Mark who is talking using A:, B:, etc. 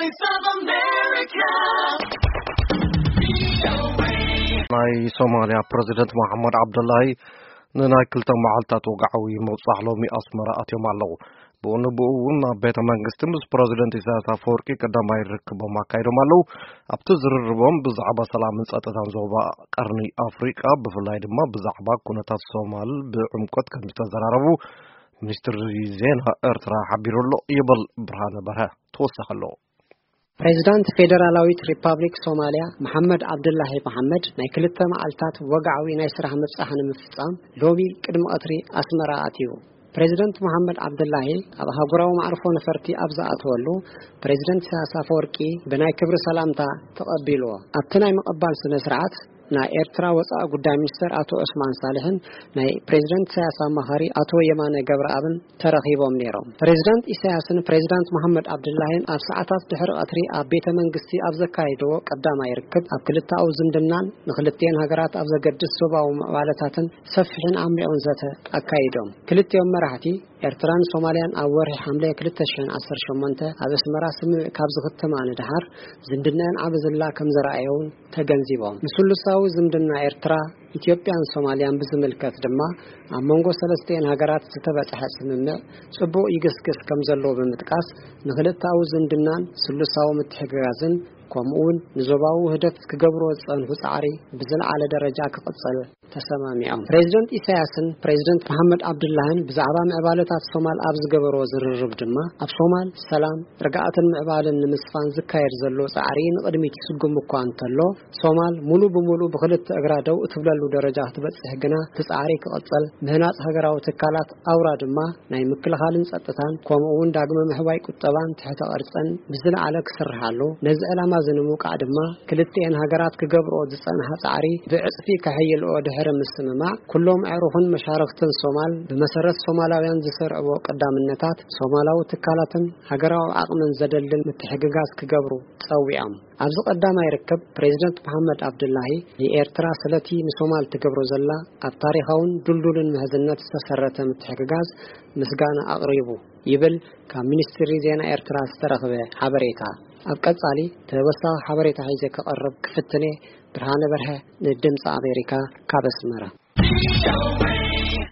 A: Voice of America.
B: My Somalia President Mohammed Abdullahi نناي كلتا معلتات وقعوي موصح لومي أسمرا أتيوم الله بونبوون بيت منغستمس بريزيدنت إساس أفوركي قدما يركبوا ما كايرو مالو أبتزر الربهم بزعبا سلام نسأتتان زوبا قرني أفريقيا بفلاي دما بزعبا كونتا الصومال بعمقات كم تزراربو منستر زينها ارترا حبير الله يبل برهان برها توسخ الله
C: President Federalawit Republic Somalia Mohammed Abdullahi Mohammed ናይ ክልተ መዓልታት ወግዓዊ ናይ ስራሕ መጽሓን ምፍጻም ሎሚ ቅድመ ቀትሪ ኣስመራ ኣትዩ President Mohammed Abdullahi ኣብ ሃገራዊ ማዕርፎ ነፈርቲ ኣብ ዝኣተወሉ President ኢሳያስ አፈወርቂ ብናይ ክብሪ ሰላምታ ተቀቢልዎ ኣብቲ ናይ መቀባል ስነ ስርዓት ናይ ኤርትራ ወጻኢ ጉዳይ ሚኒስትር አቶ ዑስማን ሳልሕን ናይ ፕሬዝዳንት ኢሳያስ አማኻሪ አቶ የማነ ገብረአብን ተረኺቦም ነይሮም ፕሬዝዳንት ኢሳያስን ፕሬዝዳንት መሐመድ አብዱላሂን ኣብ ሰዓታት ድሕሪ ቀትሪ ኣብ ቤተ መንግስቲ ኣብ ዘካይደዎ ቀዳማይ ርክብ ኣብ ክልታው ዝምድናን ንኽልቴን ሃገራት ኣብ ዘገድስ ሰብኣዊ መዕባለታትን ሰፊሕን ዓሚቝን ዘተ ኣካይዶም ክልቴኦም መራሕቲ ኤርትራን ሶማሊያን ኣብ ወርሒ ሐምሌ 2018 ኣብ ኣስመራ ስምዕ ካብ ዝኽተማ ንድሓር ዝምድናን ዓብ ዝላ ከም ዘረኣየውን ተገንዚቦም ምስሉሳዊ ዝምድና ኤርትራ ኢትዮጵያን ሶማሊያን ብዝምልከት ድማ ኣብ መንጎ ሰለስቴን ሃገራት ዝተበጽሐ ስምምዕ ጽቡቕ ይግስግስ ከም ዘሎ ብምጥቃስ ንኽልታዊ ዝምድናን ስሉሳዊ ምትሕግጋዝን ከምኡውን ንዞባዊ ህደት ክገብሮ ዝጸንሑ ጻዕሪ ብዝለዓለ ደረጃ ክቕጽል ተሰማሚዖም ፕሬዝዳንት ኢሳያስን ፕሬዝዳንት መሐመድ አብዱላሂን ብዛዕባ ምዕባለታት ሶማል ኣብ ዝገበሮ ዝርርብ ድማ ኣብ ሶማል ሰላም ርግኣትን ምዕባልን ንምስፋን ዝካየድ ዘሎ ጻዕሪ ንቕድሚት ይስጉም እኳ እንተሎ ሶማል ሙሉ ብሙሉ ብኽልተ እግራ ደው እትብለሉ ደረጃ ክትበጽሕ ግና ተጻዕሪ ክቕጽል ምህናጽ ሃገራዊ ትካላት ኣውራ ድማ ናይ ምክልኻልን ጸጥታን ከምኡውን ዳግመ ምሕዋይ ቁጠባን ትሕተ ቅርጽን ብዝለዓለ ክስርሓሉ ነዚ ዕላማ ዝንሙቃዕ ድማ ክልቴን ሃገራት ክገብሮ ዝጸንሐ ጻዕሪ ብዕጽፊ ከሕይልኦ ድሕሪ ምስምማዕ ኩሎም ኣዕሩኽን መሻርክትን ሶማል ብመሰረት ሶማላውያን ዝሰርዕዎ ቀዳምነታት ሶማላዊ ትካላትን ሃገራዊ ዓቕምን ዘደልል ምትሕግጋዝ ክገብሩ ጸዊዖም ኣብዚ ቀዳማይ ርክብ ፕሬዝዳንት መሐመድ አብዱላሂ የኤርትራ ስለቲ ንሶማል ትገብሮ ዘላ ኣብ ታሪኻውን ዱልዱልን ምህዝነት ዝተሰረተ ምትሕግጋዝ ምስጋና ኣቕሪቡ ይብል ካብ ሚኒስትሪ ዜና ኤርትራ ዝተረኸበ ሓበሬታ ኣብ ቀጻሊ ተወሳኺ ሓበሬታ ሒዘ ከቕርብ ክፍትኔ ብርሃነ በርሀ ንድምፂ ኣሜሪካ ካብ ኣስመራ